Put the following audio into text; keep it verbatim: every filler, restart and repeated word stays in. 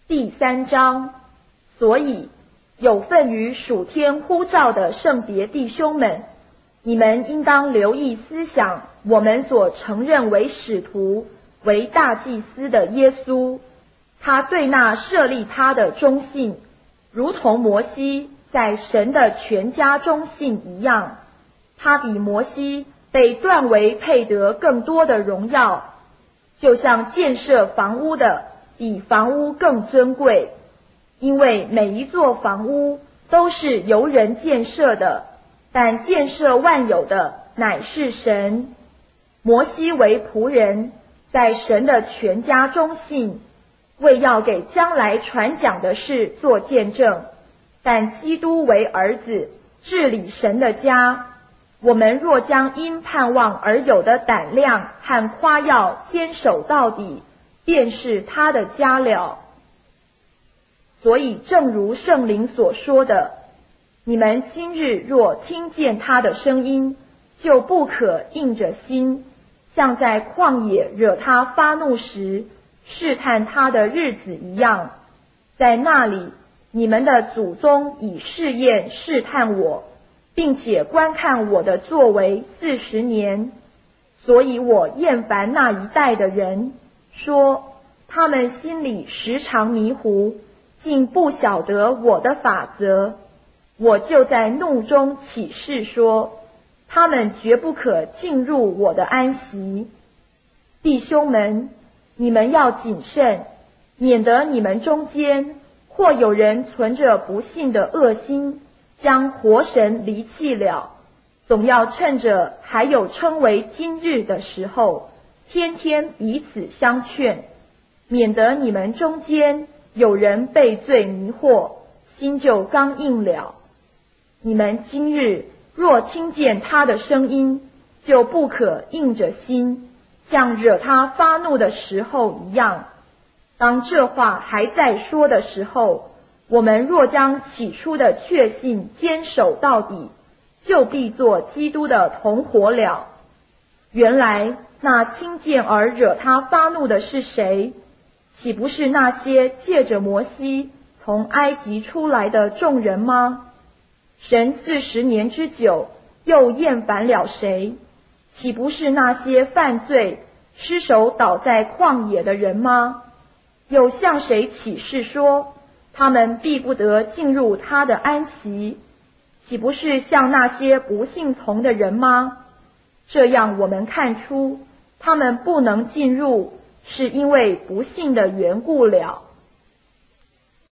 第三章。所以有份于属天呼召的圣别弟兄们，你们应当留意思想我们所承认为使徒、为大祭司的耶稣，他对那设立他的忠信，如同摩西在神的全家忠信一样。他比摩西被断为配得更多的荣耀，就像建设房屋的比房屋更尊贵，因为每一座房屋都是由人建设的，但建设万有的乃是神。摩西为仆人，在神的全家忠信，为要给将来传讲的事做见证，但基督为儿子，治理神的家。我们若将因盼望而有的胆量和夸耀坚守到底，便是他的家了。所以正如圣灵所说的，你们今日若听见他的声音，就不可硬着心，像在旷野惹他发怒时试探他的日子一样。在那里，你们的祖宗以试验试探我，并且观看我的作为四十年。所以我厌烦那一代的人，说他们心里时常迷糊，竟不晓得我的法则。我就在怒中起誓说，他们绝不可进入我的安息。弟兄们，你们要谨慎，免得你们中间或有人存着不信的恶心，将活神离弃了。总要趁着还有称为今日的时候，天天彼此相劝，免得你们中间有人被罪迷惑，心就刚硬了。你们今日若听见他的声音，就不可硬着心，像惹他发怒的时候一样。当这话还在说的时候，我们若将起初的确信坚守到底，就必做基督的同伙了。原来那听见而惹他发怒的是谁？岂不是那些借着摩西从埃及出来的众人吗？神四十年之久，又厌烦了谁？岂不是那些犯罪失手倒在旷野的人吗？又向谁起誓说，他们必不得进入他的安息？岂不是像那些不信从的人吗？这样我们看出，他们不能进入，是因为不信的缘故了。